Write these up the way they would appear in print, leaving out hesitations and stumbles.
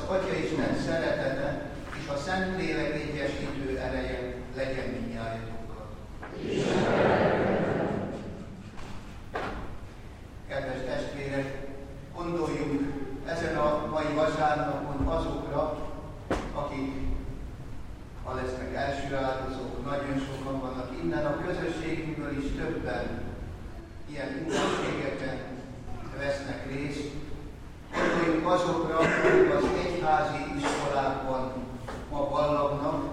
Atyaisten szeretete és a Szentlélek egyesítő ereje legyen mindnyájatokkal. Kedves testvérek, gondoljunk ezen a mai vasárnapon azokra, akik, ha lesznek első áldozók, nagyon sokan vannak innen, a közösségünkből is többen ilyen ünnepségeken vesznek részt. Gondoljunk azokra, akik az egyházi iskolákban ma ballagnak.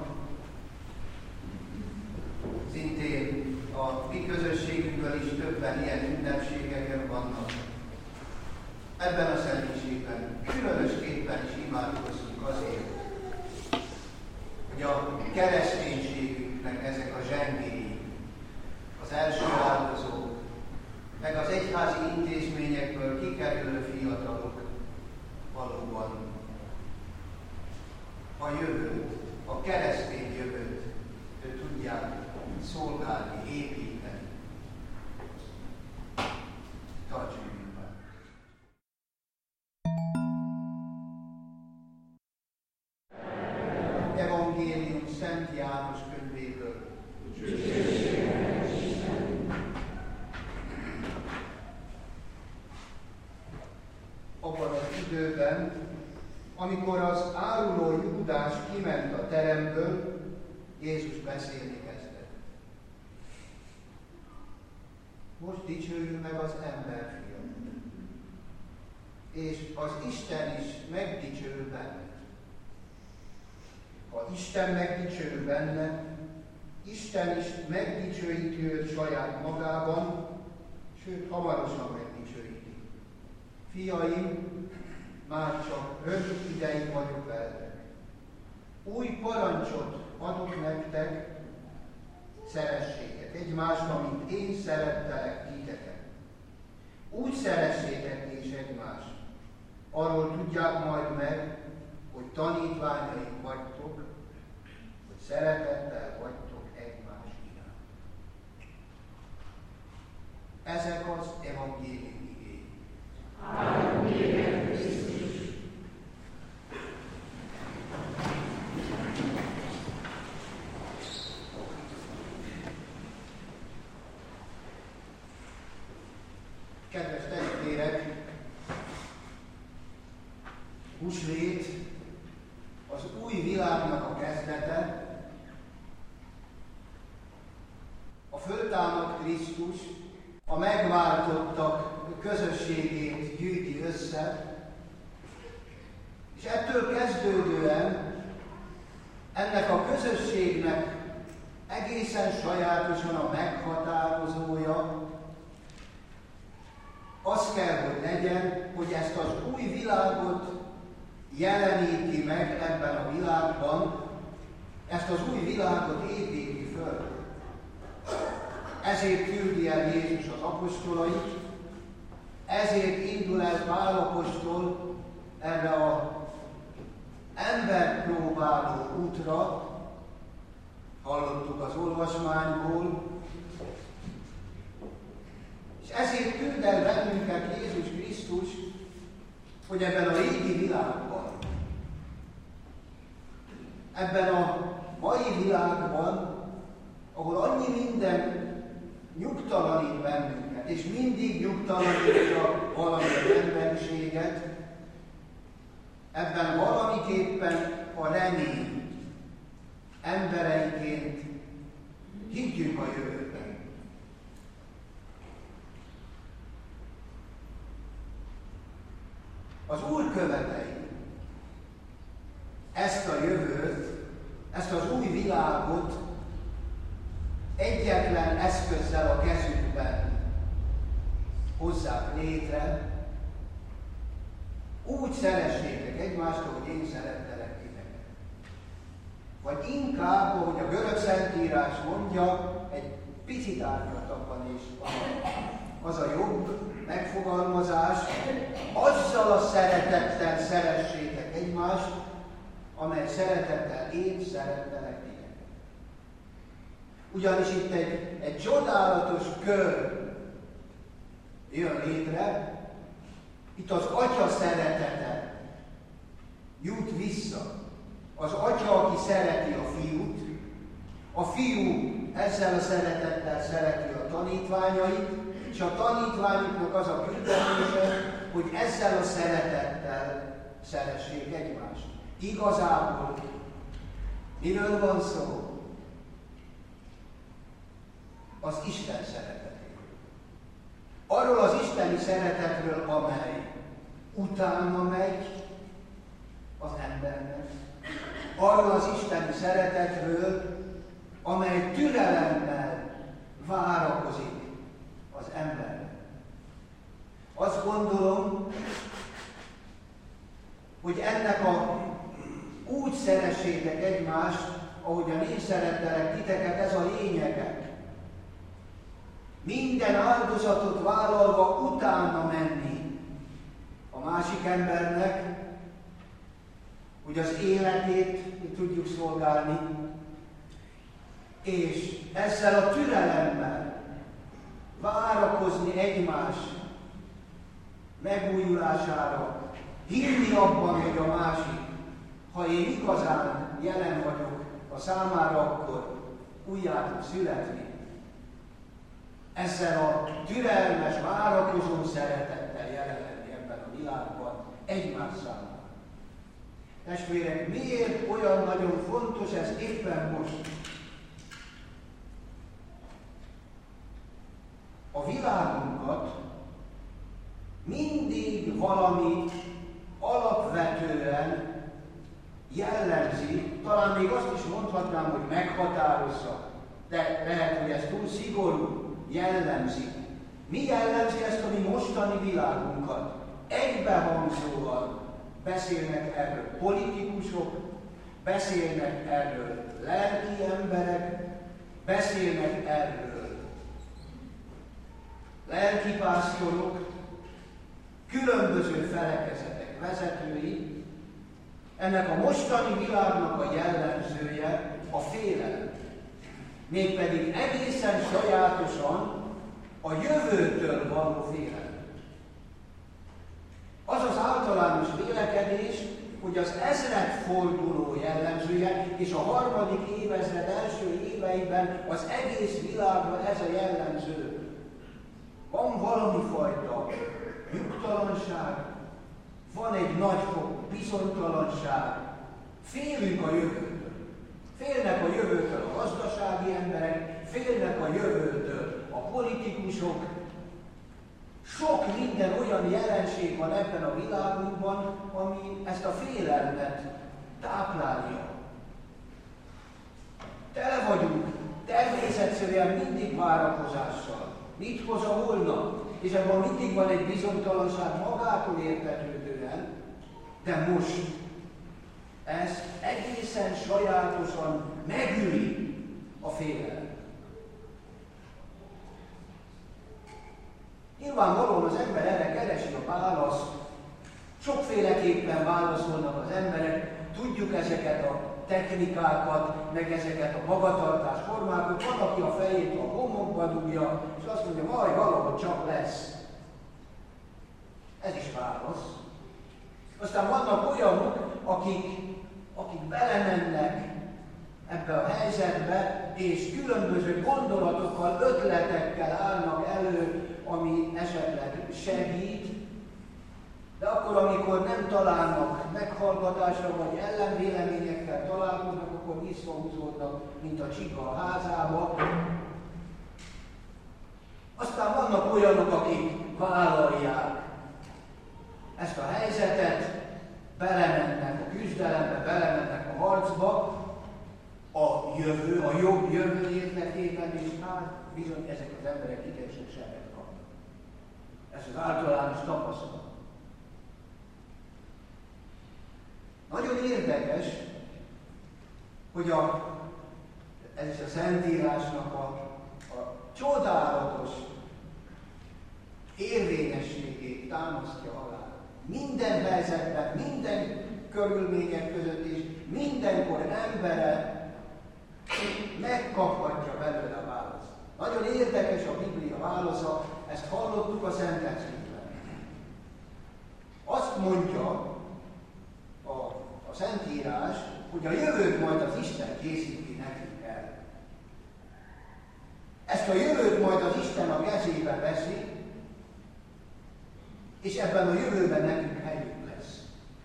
Szintén a mi közösségünkből is többen ilyen ünnepségeken vannak. Ebben a szentségben különösképpen is imádkozzunk azért, hogy a kereszténységünknek ezek a zsengéi, az első áldozók, meg az egyházi intézményekből kikerülő fiatalok valóban a jövőt, a keresztény jövőt tudják szolgálni, építeni. Tartsunk meg! Evangélium Szent János könyvéből. Abban az időben, amikor az áruló Júdás kiment a teremből, Jézus beszélni kezdett. Most dicsőjünk meg az emberfiat, és az Isten is megdicsőül benne. Ha Isten megdicsőül benne, Isten is megdicsőíti őt saját magában, sőt, hamarosan megdicsőíti. Fiaim, már csak rövid ideig vagyok veletek. Új parancsot adok nektek, szeressétek egymást, mint én szerettelek titeket. Úgy szeressétek és egymást. Arról tudják majd meg, hogy tanítványaim vagytok, hogy szeretettel vagytok egymás iránt. Ezek az evangélium igény. Kedves testvérek, húsvét az új világnak a kezdete, a föltámadt Krisztus a megváltottak közösségét gyűjti össze, és ettől kezdődően ennek a közösségnek egészen sajátosan a meghatározója az kell, hogy legyen, hogy ezt az új világot jeleníti meg ebben a világban, ezt az új világot építi föl. Ezért küldi el Jézus az apostolait, ezért indul el Pál apostol erre az emberpróbáló útra, hallottuk az olvasmányból, és ezért küld el bennünket Jézus Krisztus, hogy ebben a régi világban, ebben a mai világban, ahol annyi minden nyugtalanít bennünket, és mindig nyugtalanítja valami az emberiséget, ebben valamiképpen a remény embereiként higgyünk a jövőben. Az Úr követei ezt a jövőt, ezt az új világot egyetlen eszközzel a kezükben hozzák létre, úgy szeressétek egymást, ahogy én szerettelek titeket. Vagy inkább, ahogy a görög szentírás mondja, egy picit árnyaltabban is az a jobb megfogalmazás, azzal a szeretettel szeressétek egymást, amely szeretettel én szerettelek titeket. Ugyanis itt egy csodálatos kör jön létre, itt az Atya szeretete jut vissza. Az atya, aki szereti a fiút, a fiú ezzel a szeretettel szereti a tanítványait, és a tanítványoknak az a küldetése, hogy ezzel a szeretettel szeressék egymást. Igazából miről van szó? Az Isten szeretetéről. Arról az isteni szeretetről, amely utána megy az embernek. Arról az isteni szeretetről, amely türelemmel várakozik az embernek. Azt gondolom, hogy ennek úgy szeressétek egymást, ahogyan én szerettelek titeket, ez a lényege. Minden áldozatot vállalva utána menni a másik embernek, hogy az életét tudjuk szolgálni, és ezzel a türelemmel várakozni egymás megújulására, hinni abban, hogy a másik, ha én igazán jelen vagyok a számára, akkor újjá tud születni. Ezzel a türelmes, várakozó szeretettel jelen lenni ebben a világban egymás számára. Testvérek, miért olyan nagyon fontos ez éppen most? A világunkat mindig valami alapvetően jellemzi, talán még azt is mondhatnám, hogy meghatározza, de lehet, hogy ez túl szigorú, jellemzi. Mi jellemzi ezt a mi mostani világunkat? Egybehangzóan beszélnek erről politikusok, beszélnek erről lelki emberek, beszélnek erről lelkipásztorok, különböző felekezetek vezetői. Ennek a mostani világnak a jellemzője a félelem. Mégpedig egészen sajátosan a jövőtől való félelem. Az az általános vélekedés, hogy az ezredforduló jellemzője, és a harmadik évezred első éveiben az egész világra ez a jellemző. Van valami fajta nyugtalanság, van egy nagyfokú bizonytalanság, félünk a jövőtől. Félnek a jövőtől a gazdasági emberek, félnek a jövőtől a politikusok. Sok minden olyan jelenség van ebben a világunkban, ami ezt a félelmet táplálja. Tele vagyunk természetszerűen mindig várakozással. Mit hoz a holnap? És ebben mindig van egy bizonytalanság magától értetődően, de most ez egészen sajátosan megüli a félelem. Nyilvánvalóan az ember erre keresi a választ, sokféleképpen válaszolnak az emberek, tudjuk ezeket a technikákat, meg ezeket a magatartás formákat, van, aki a fejét a homokba dugja, és azt mondja, majd valahogy csak lesz. Ez is válasz. Aztán vannak olyanok, akik belemennek ebbe a helyzetbe, és különböző gondolatokkal, ötletekkel állnak elő, ami esetleg segít, de akkor, amikor nem találnak meghallgatásra, vagy ellenvéleményekkel találkoznak, akkor visszahúzódnak, mint a csika a házába. Aztán vannak olyanok, akik vállalják ezt a helyzetet, belemennek a küzdelembe, belemennek a harcba, a jobb jövő érdekében, és hát bizony ezek az emberek igen sok sebet kapnak. Ez az általános tapasztalat. Nagyon érdekes, hogy ez is a Szentírásnak a csodálatos érvényességét támasztja alá. Minden helyzetben, minden körülmények között is, mindenkor embere megkaphatja belőle a választ. Nagyon érdekes a Biblia válasza, ezt hallottuk a Szentírásban. Azt mondja a Szentírás, hogy a jövőt majd az Isten készíti nekünk el. Ezt a jövőt majd az Isten a kezébe veszi, és ebben a jövőben nekünk helyünk lesz.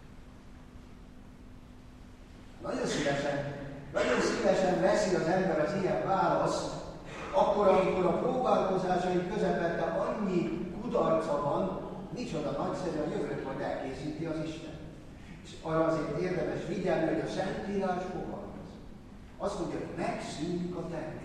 Nagyon szívesen veszi az ember az ilyen választ, akkor, amikor a próbálkozásai közepette annyi kudarca van, micsoda nagyszerű, a jövőt majd elkészíti az Isten. És arra azért érdemes figyelni, hogy a Szentírás fogalmaz. Azt mondja, hogy megszűnik a tenger.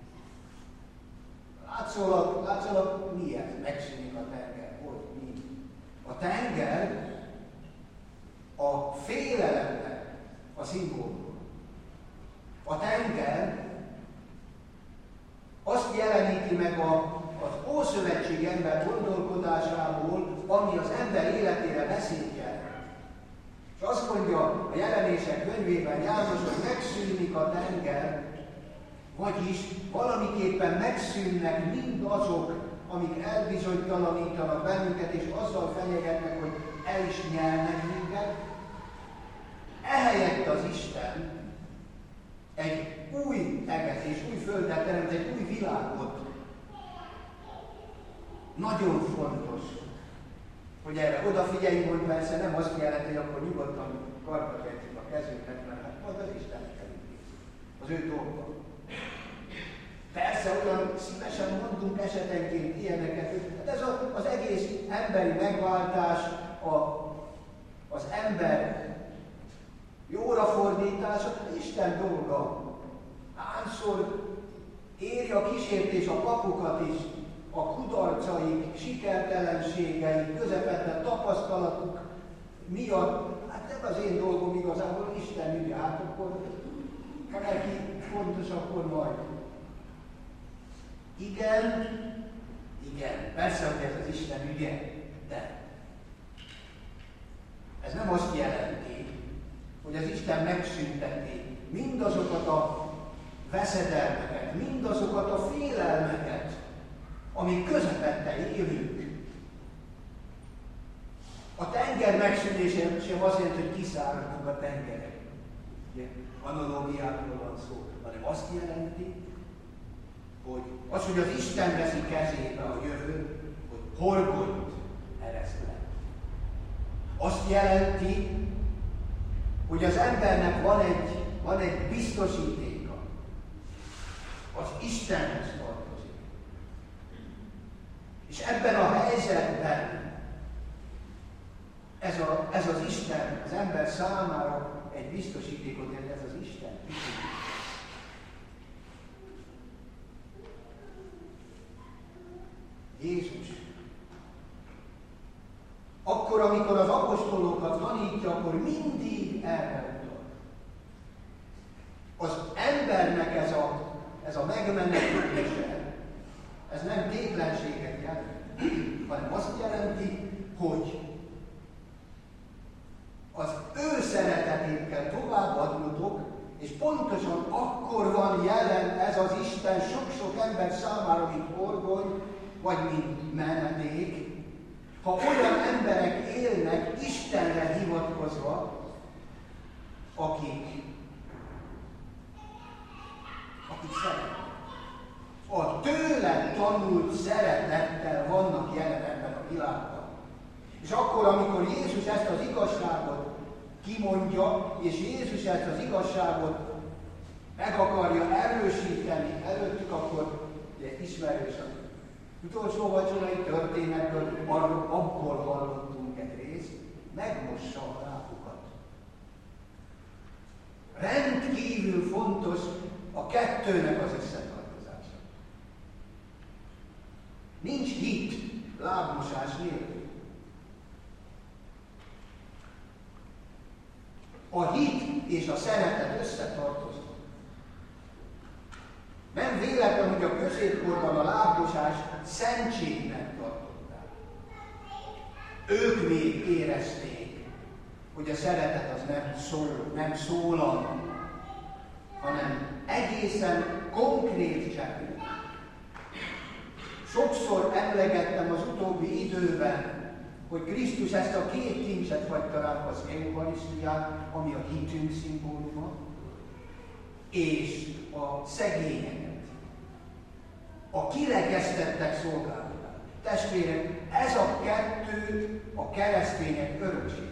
Látszólag mi ez? Megszűnik a tenger. Hogy mi? A tenger a félelemnek a szimbóluma. A tenger azt jeleníti meg az Ószövetség ember gondolkodásából, ami az ember életére veszélyt jelent. És azt mondja a Jelenések könyvében János, hogy megszűnik a tenger, vagyis valamiképpen megszűnnek mind azok, amik elbizonytalanítanak bennünket, és azzal fenyegetnek, hogy el is nyelnek minket. Ehelyett az Isten egy új eget és új földet teremt, egy új világot. Nagyon fontos, hogy erre odafigyeljünk, hogy persze nem azt jelenti, hogy akkor nyugodtan karba tegyük a kezünket, mert hát majd az Isten az ő dolga. Persze olyan szívesen mondunk esetenként ilyeneket, de ez az egész emberi megváltás, az ember jóra fordítása, Isten dolga. Hányszor éri a kísértés a papukat is, a kudarcaik, sikertelenségeik, közepette tapasztalatuk miatt, hát nem az én dolgom igazából, Isten ügye, hát akkor ha neki fontos, akkor majd. Igen, persze, hogy ez az Isten ügye, de ez nem azt jelenti, hogy az Isten megszünteti mindazokat a veszedelmeket, mindazokat a félelmeket, amik közepette élünk. A tenger megszűnése sem azt jelenti, hogy kiszáradtunk a tengerek. Analógiákról van szó, hanem azt jelenti, hogy az Isten veszi kezébe a jövőt, hogy horgonyt ereszt le. Azt jelenti, hogy az embernek van egy biztosítéka. Az Istenhez tartozik. És ebben a helyzetben ez az Isten az ember számára egy biztosítékot jelent, ez az Isten. Jézus. Akkor, amikor az apostolokat tanítja, akkor mindig erre utal. Az embernek ez a megmenekülése, ez nem tétlenséget jelent, hanem azt jelenti, hogy az ő szeretetét kell továbbadnotok, és pontosan akkor van jelen ez az Isten sok-sok ember számára, mint horgony, vagy mint menedék, ha olyan emberek élnek Istenre hivatkozva, akik szeretnek. A tőle tanult szeretettel vannak jelen ebben a világban. És akkor, amikor Jézus ezt az igazságot kimondja, és Jézus ezt az igazságot meg akarja erősíteni előttük, akkor ugye ismerős az utolsó vacsorai történetből, abból hallottunk egy részt, megmossa a lábukat. Rendkívül fontos a kettőnek az összetartozása. Nincs hit lábmosás nélkül. A hit és a szeretet összetartoznak. Nem véletlen, hogy a középkorban a lábmosást szentségnek tartották. Ők még érezték, hogy a szeretet az nem szólal, hanem egészen konkrét cselekedet. Sokszor emlegettem az utóbbi időben hogy Krisztus ezt a két kincset hagyta ránk, az Eucharisztiát, ami a hitünk szimbóluma, és a szegényeket, a kirekesztettek szolgálatát. Testvérek, ez a kettő a keresztények öröksége.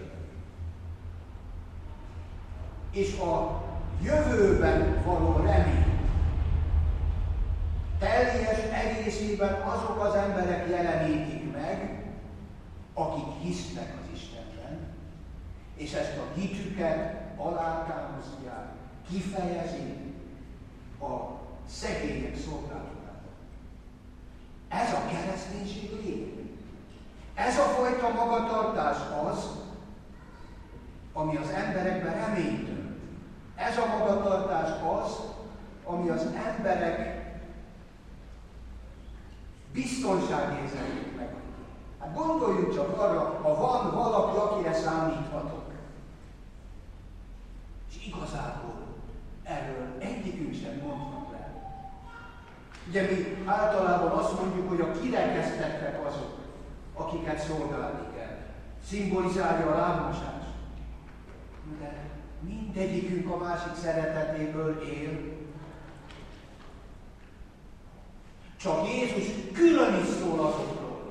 És a jövőben való remény teljes egészében azok az emberek jelenítik meg, akik hisznek az Istenben, és ezt a hitüket alátámasztják, kifejezik a szegények szolgálatában. Ez a kereszténység lényeg. Ez a fajta magatartás az, ami az emberekben reményt ölt. Ez a magatartás az, ami az emberek biztonságérzetét megadja. Hát gondoljunk csak arra, ha van valaki, akire számíthatok. És igazából erről egyikünk sem mondhat le. Ugye mi általában azt mondjuk, hogy a kirekesztettek azok, akiket szolgálni kell. Szimbolizálja a lábmosást. De mindegyikünk a másik szeretetéből él. Csak Jézus külön is szól azokról,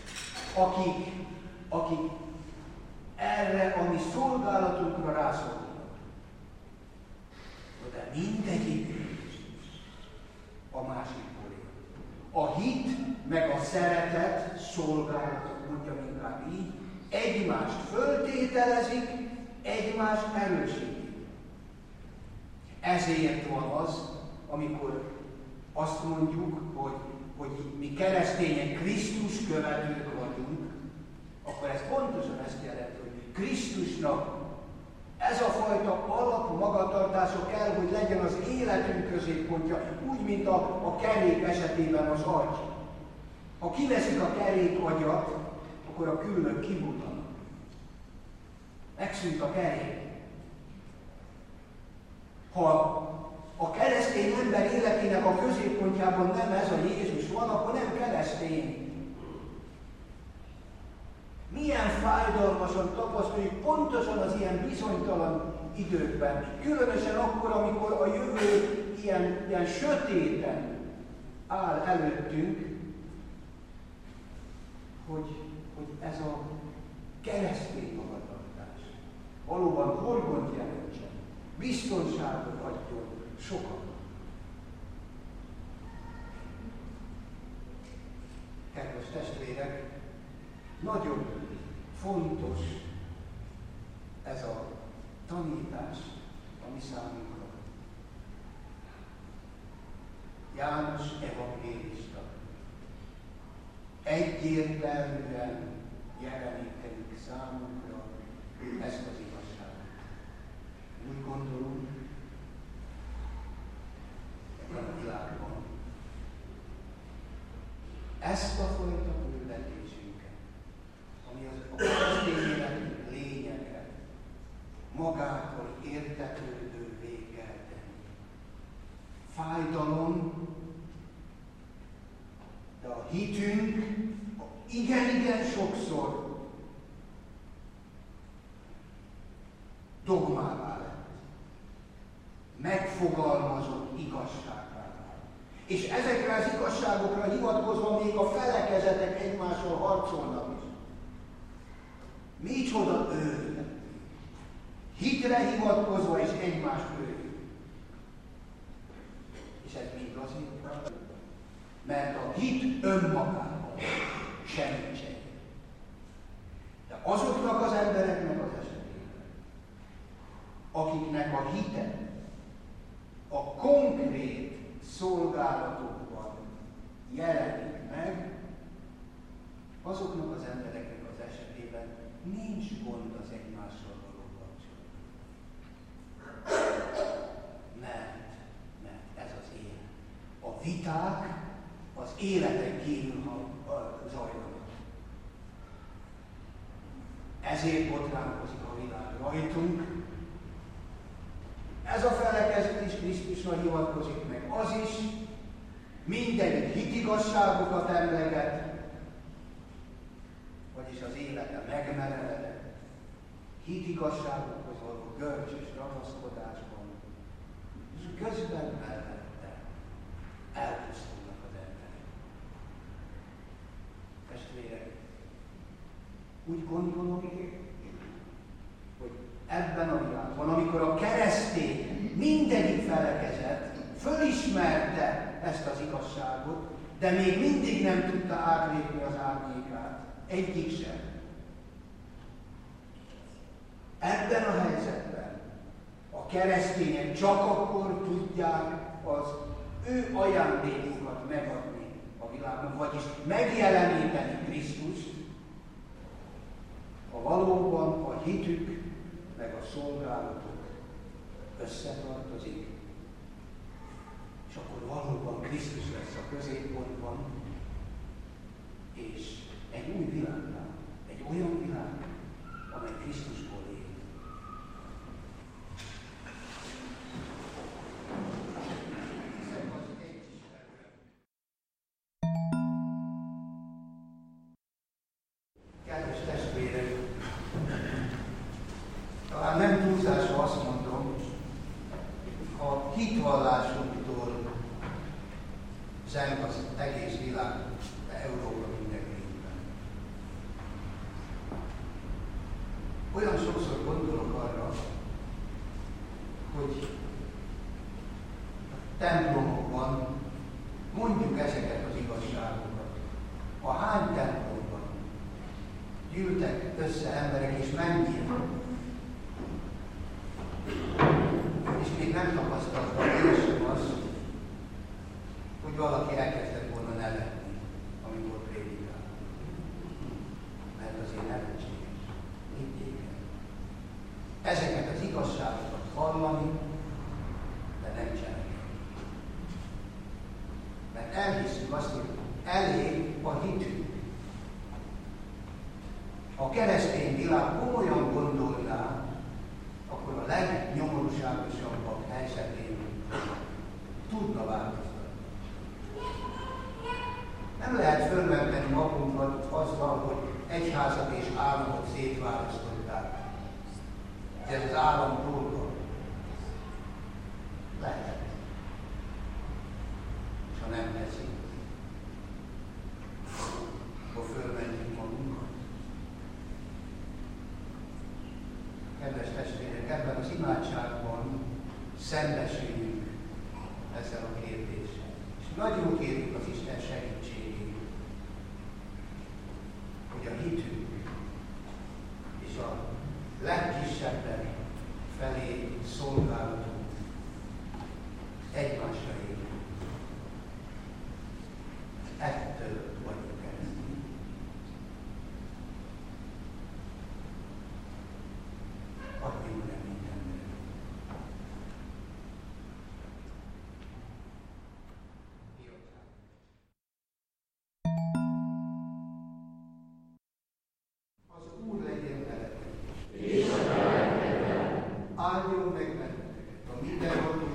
akik erre a mi szolgálatunkra rászorulnak. De mindegyikünk a másikból él. A hit meg a szeretet szolgálatot, mondjam inkább így, egymást föltételezik, egymást erősítik. Ezért van az, amikor azt mondjuk, hogy mi keresztények Krisztus követők vagyunk, akkor ez pontosan ezt jelenti, hogy Krisztusnak ez a fajta alap magatartása kell, hogy legyen az életünk középpontja, úgy, mint a kerék esetében az agy. Ha kiveszik a kerék agyat, akkor a különök kimutanak. Megszűnt a kerék. Ha a keresztény ember életének a középpontjában nem ez a Jézus van, akkor nem keresztény. Milyen fájdalmasan tapasztaljuk pontosan az ilyen bizonytalan időkben. Különösen akkor, amikor a jövő ilyen sötéten áll előttünk, hogy ez a keresztény magatartás valóban horgont jelentsen, biztonságot adjon sokat. Kedves testvérek, nagyon fontos ez a tanítás a mi számunkra. János evangélista egyértelműen jelenítenik számunkra ezt az igazságot. Úgy gondolom, ebben a világban ezt a fajta küldetésünket, ami a keresztény életünk lényege, magától értetődővé kell tenni. Fájdalom, de a hitünk igen sokszor dogmává lett, megfogalmazott igazsággá vált. És ezekre az igazságokra hivatkozva még a felekezetek egymással harcolnak is. Micsoda őrület! Hitre hivatkozva és egymást őrül. És ez mind azért, mert a hit önmagában semmit sem. De azoknak az embereknek az esetében, akiknek a hite a konkrét szolgálatokban jelenik meg, azoknak az embereknek az esetében nincs gond az egymással való kapcsolat. Mert ez az élet. A viták az életen kívül zajlanak. Ezért botránkozik a világ rajtunk. Ez a felekezet is Krisztusra hivatkozik meg. Az is mindegyik hitigasságokat emleget, vagyis az élete megmerevedek, hitigazságokhoz való görcs és ragaszkodásban, és közben mellette elpusztulnak az emberek. Testvérek, úgy gondolom én, hogy ebben a világban, amikor a keresztény mindegyik felekezet fölismerte ezt az igazságot, de még mindig nem tudta átlépni az árnyékát, egyik sem. Ebben a helyzetben a keresztények csak akkor tudják az ő ajándékukat megadni a világnak, vagyis megjeleníteni Krisztust, ha valóban a hitük meg a szolgálatuk összetartozik, és akkor valóban Krisztus lesz a középpontban, és egy új világnál, egy olyan világ, amely Krisztusból él. Kedves testvérek, talán nem túlzásra azt mondom, a hitvallásunktól zeng az egész világ, de Európa mindenképpen. Olyan sokszor gondolok arra, hogy a templomokban mondjuk ezeket az igazságokat. A hány templomban gyűltek össze emberek, és mennyire. És még nem tapasztaltam én sem azt, hogy valaki elkezdett volna nevetni, amikor prédikál. Mert azért nevetséges. Higgyék el. Ezeket az igazságokat hallani, de nem csinálni. Mert elhiszük azt, hogy elég a hitünk. Ha a keresztény világ komolyan gondolná, akkor a legnyomorúságosabbak helyzetén tudna változni. Nem lehet fölmenteni magunkat azzal, hogy egyházat és államot szétválasztották. Ez az állam dolga. Lehet. És ha nem teszik, akkor fölmentjük magunkat. Kedves testvérek, ebben az imádságban szembesüljünk ezzel a kérdéssel. És nagyon kérjük az Isten segítségét, hogy a hitünk és a legkisebbek felé szolgálatunk egymásra érjük. Ettől vagyunk keresztény. Adjunk le mindenre. Az Úr legyen veletek. És áldjon meg benneteket a mindenható